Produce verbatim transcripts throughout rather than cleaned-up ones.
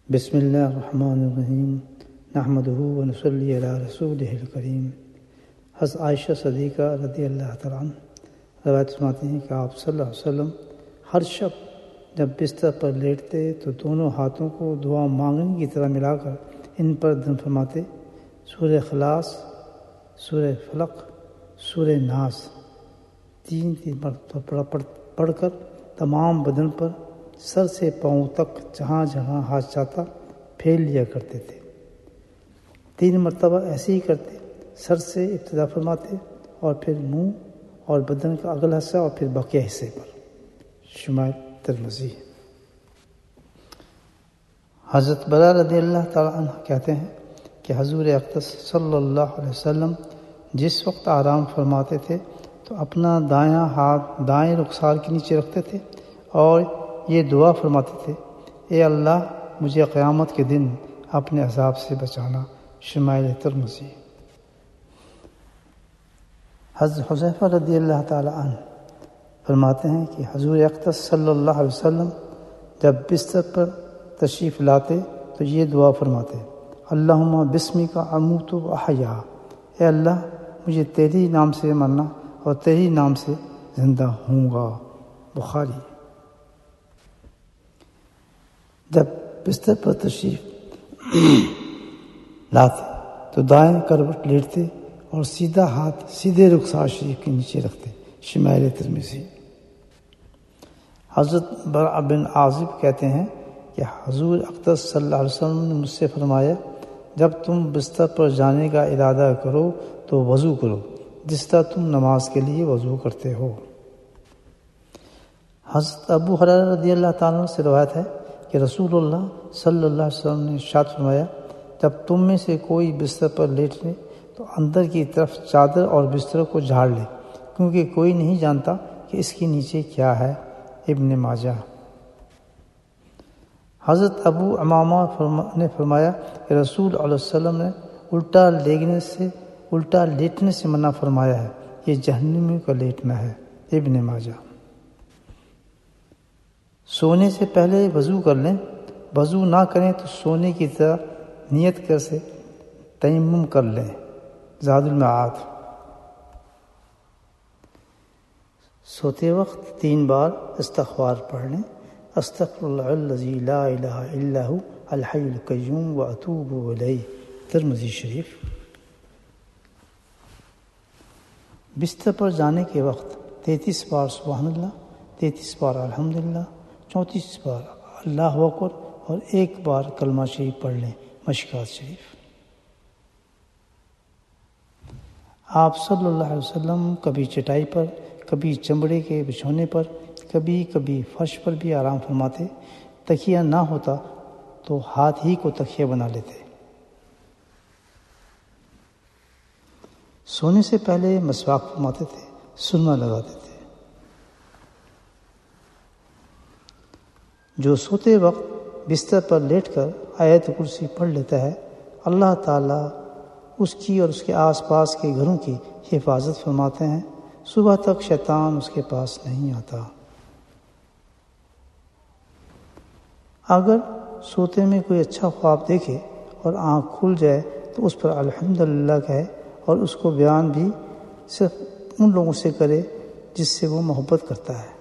بسم اللہ الرحمن الرحیم نحمدہ ونصلی علی رسولہ الکریم۔ حضرت عائشہ صدیقہ رضی اللہ تعالیٰ عنہ روایت سناتی ہیں کہ آپ صلی اللہ علیہ وسلم ہر شب جب بستر پر لیٹتے تو دونوں ہاتھوں کو دعا مانگنے کی طرح ملا کر ان پر دم فرماتے، سورہ اخلاص، سورہ فلق، سورہ ناس تین تین مرتبہ پڑھ کر تمام بدن پر سر سے پاؤں تک جہاں جہاں ہاتھ چاہتا پھیل لیا کرتے تھے۔ تین مرتبہ ایسے ہی کرتے، سر سے ابتدا فرماتے اور پھر منہ اور بدن کا اگلا حصہ اور پھر باقی حصے پر۔ شمائل ترمذی۔ حضرت برا رضی اللہ تعالیٰ عنہ کہتے ہیں کہ حضور اقدس صلی اللہ علیہ وسلم جس وقت آرام فرماتے تھے تو اپنا دایاں ہاتھ دائیں رخسار کے نیچے رکھتے تھے اور یہ دعا فرماتے تھے، اے اللہ مجھے قیامت کے دن اپنے عذاب سے بچانا۔ شمائل ترمذی۔ حضرت حذیفہ رضی اللہ تعالیٰ عنہ فرماتے ہیں کہ حضور اقدس صلی اللہ علیہ وسلم جب بستر پر تشریف لاتے تو یہ دعا فرماتے، اللہم بسمک اموت و احیا، اے اللہ مجھے تیری نام سے مرنا اور تیری نام سے زندہ ہوں گا۔ بخاری۔ جب بستر پر تشریف لاتے تو دائیں کروٹ لیٹتے اور سیدھا ہاتھ سیدھے رخسار شریف کے نیچے رکھتے۔ شمائل ترمذی۔ حضرت برا بن عازب کہتے ہیں کہ حضور اقدس صلی اللہ علیہ وسلم نے مجھ سے فرمایا، جب تم بستر پر جانے کا ارادہ کرو تو وضو کرو جس طرح تم نماز کے لیے وضو کرتے ہو۔ حضرت ابو ہریرہ رضی اللہ تعالیٰ عنہ سے روایت ہے کہ رسول اللہ صلی اللہ علیہ وسلم نے ارشاد فرمایا، جب تم میں سے کوئی بستر پر لیٹ لے تو اندر کی طرف چادر اور بستر کو جھاڑ لے، کیونکہ کوئی نہیں جانتا کہ اس کے نیچے کیا ہے۔ ابن ماجہ۔ حضرت ابو امامہ نے فرمایا کہ رسول علیہ وسلم نے الٹا لیٹنے سے الٹا لیٹنے سے منع فرمایا ہے، یہ جہنمی کا لیٹنا ہے۔ ابن ماجہ۔ سونے سے پہلے وضو کر لیں، وضو نہ کریں تو سونے کی طرح نیت کر سے تیمم کر لیں۔ زاد المعاد۔ سوتے وقت تین بار استغفار پڑھ لیں، استغفر اللہ الذی لا الہ الا ہو الحی القیوم واتوب الیہ۔ ترمذی شریف۔ بستر پر جانے کے وقت تینتیس بار سبحان اللہ، تینتیس بار الحمدللہ، چونتیس بار اللہ اکبر اور ایک بار کلمہ شریف پڑھ لیں۔ مشکوٰۃ شریف۔ آپ صلی اللہ علیہ وسلم کبھی چٹائی پر، کبھی چمڑے کے بچھونے پر، کبھی کبھی فرش پر بھی آرام فرماتے۔ تکیہ نہ ہوتا تو ہاتھ ہی کو تکیہ بنا لیتے۔ سونے سے پہلے مسواک فرماتے تھے، سرما لگاتے تھے۔ جو سوتے وقت بستر پر لیٹ کر آیت کرسی پڑھ لیتا ہے، اللہ تعالیٰ اس کی اور اس کے آس پاس کے گھروں کی حفاظت فرماتے ہیں، صبح تک شیطان اس کے پاس نہیں آتا۔ اگر سوتے میں کوئی اچھا خواب دیکھے اور آنکھ کھل جائے تو اس پر الحمدللہ کہے اور اس کو بیان بھی صرف ان لوگوں سے کرے جس سے وہ محبت کرتا ہے۔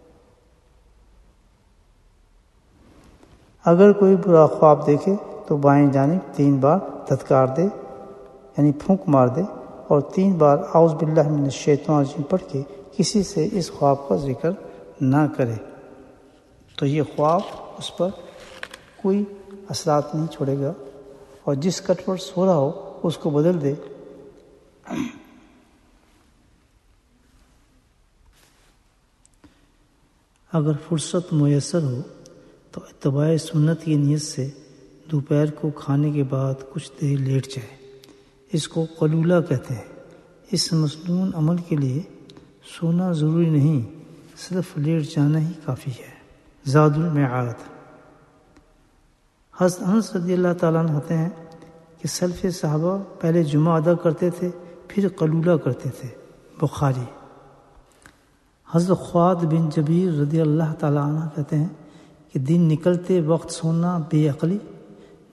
اگر کوئی برا خواب دیکھے تو بائیں جانب تین بار دھتکار دے، یعنی پھونک مار دے، اور تین بار اعوذ باللہ من الشیطان الرجیم پڑھ کے کسی سے اس خواب کا ذکر نہ کرے تو یہ خواب اس پر کوئی اثرات نہیں چھوڑے گا، اور جس کٹ پر سو رہا ہو اس کو بدل دے۔ اگر فرصت میسر ہو تو اتباع سنت کی نیت سے دوپہر کو کھانے کے بعد کچھ دیر لیٹ جائے، اس کو قلولہ کہتے ہیں۔ اس مسنون عمل کے لیے سونا ضروری نہیں، صرف لیٹ جانا ہی کافی ہے۔ زاد المعاد۔ حضرت انس رضی اللہ تعالیٰ عنہ کہتے ہیں کہ سلف صحابہ پہلے جمعہ ادا کرتے تھے پھر قلولہ کرتے تھے۔ بخاری۔ حضرت خواد بن جبیر رضی اللہ تعالیٰ عنہ کہتے ہیں کہ دن نکلتے وقت سونا بے عقلی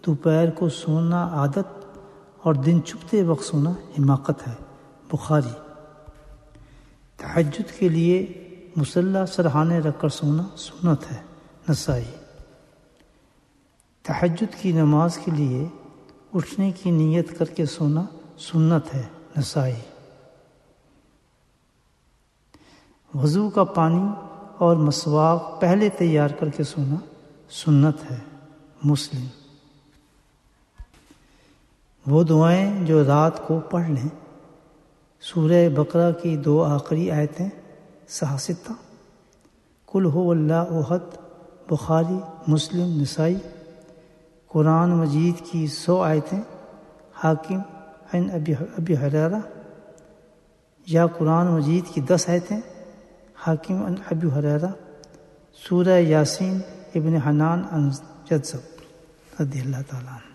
دوپہر کو سونا عادت اور دن چھپتے وقت سونا حماقت ہے، بخاری۔ تہجد کے لیے مصلی سرہانے رکھ کر سونا سنت ہے، نسائی۔ تہجد کی نماز کے لیے اٹھنے کی نیت کر کے سونا سنت ہے، نسائی۔ وضو کا پانی اور مسواک پہلے تیار کر کے سونا سنت ہے، مسلم۔ وہ دعائیں جو رات کو پڑھ لیں، سورہ بقرہ کی دو آخری آیتیں، سہستہ، قل هو اللہ احد، بخاری، مسلم، نسائی۔ قرآن مجید کی سو آیتیں، حاکم عن ابی ابی ہریرہ، یا قرآن مجید کی دس آیتیں، حاکم عن ابی ہریرہ۔ سورہ یاسین، ابن حنان عن جذب رضی اللہ تعالیٰ عنہ۔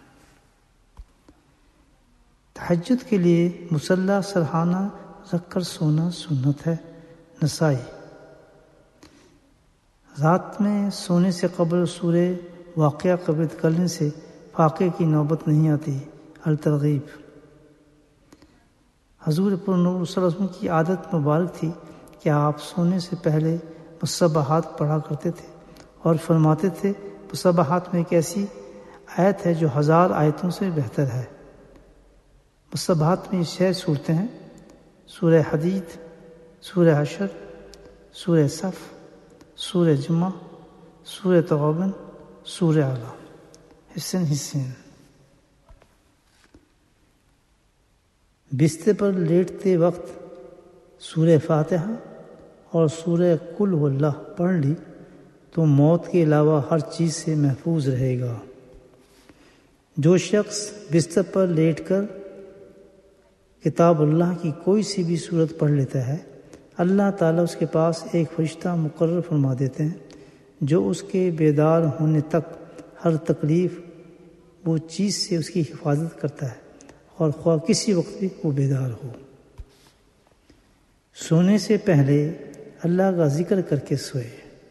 تہجد کے لیے مصلی سرہانہ رکھ کر سونا سنت ہے، نسائی۔ رات میں سونے سے قبل سورہ واقعہ قبل کرنے سے فاقے کی نوبت نہیں آتی، الترغیب۔ حضور پر نور صلی اللہ علیہ وسلم کی عادت مبارک تھی کہ آپ سونے سے پہلے مصباحات پڑھا کرتے تھے اور فرماتے تھے مصباحات میں ایک ایسی آیت ہے جو ہزار آیتوں سے بہتر ہے۔ مصباحات میں چھ صورتیں ہیں، سورہ حدید، سورہ حشر، سورہ صف، سورہ جمعہ، سورہ تغابن، سورہ اعلیٰ، حسن حسین۔ بستر پر لیٹتے وقت سورہ فاتحہ اور سورہ قل هو اللہ پڑھ لی تو موت کے علاوہ ہر چیز سے محفوظ رہے گا۔ جو شخص بستر پر لیٹ کر کتاب اللہ کی کوئی سی بھی صورت پڑھ لیتا ہے، اللہ تعالیٰ اس کے پاس ایک فرشتہ مقرر فرما دیتے ہیں جو اس کے بیدار ہونے تک ہر تکلیف وہ چیز سے اس کی حفاظت کرتا ہے، اور خواہ کسی وقت بھی وہ بیدار ہو۔ سونے سے پہلے اللہ کا ذکر کر کے سوئے۔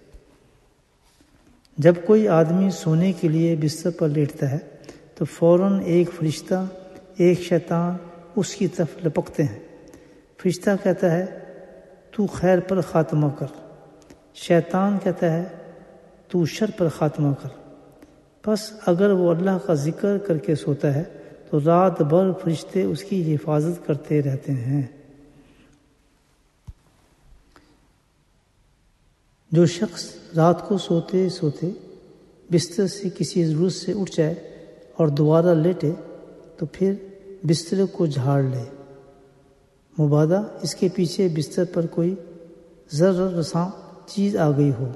جب کوئی آدمی سونے کے لیے بستر پر لیٹتا ہے تو فوراً ایک فرشتہ، ایک شیطان اس کی طرف لپکتے ہیں۔ فرشتہ کہتا ہے تو خیر پر خاتمہ کر، شیطان کہتا ہے تو شر پر خاتمہ کر۔ بس اگر وہ اللہ کا ذکر کر کے سوتا ہے تو رات بھر فرشتے اس کی حفاظت کرتے رہتے ہیں۔ جو شخص رات کو سوتے سوتے بستر سے کسی ضرورت سے اٹھ جائے اور دوبارہ لیٹے تو پھر بستر کو جھاڑ لے، مبادا اس کے پیچھے بستر پر کوئی ضرر رساں چیز آ گئی ہو۔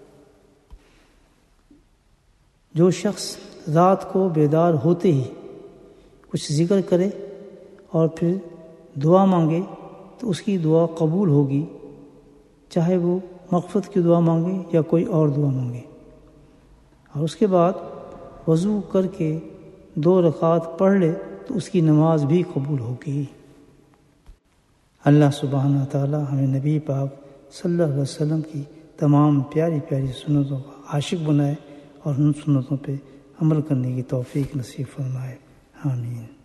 جو شخص رات کو بیدار ہوتے ہی کچھ ذکر کرے اور پھر دعا مانگے تو اس کی دعا قبول ہوگی، چاہے وہ مغفرت کی دعا مانگے یا کوئی اور دعا مانگے۔ اور اس کے بعد وضو کر کے دو رکعات پڑھ لے تو اس کی نماز بھی قبول ہوگی۔ اللہ سبحانہ تعالی ہمیں نبی پاک صلی اللہ علیہ وسلم کی تمام پیاری پیاری سنتوں کا عاشق بنائے اور ان سنتوں پہ عمل کرنے کی توفیق نصیب فرمائے، آمین۔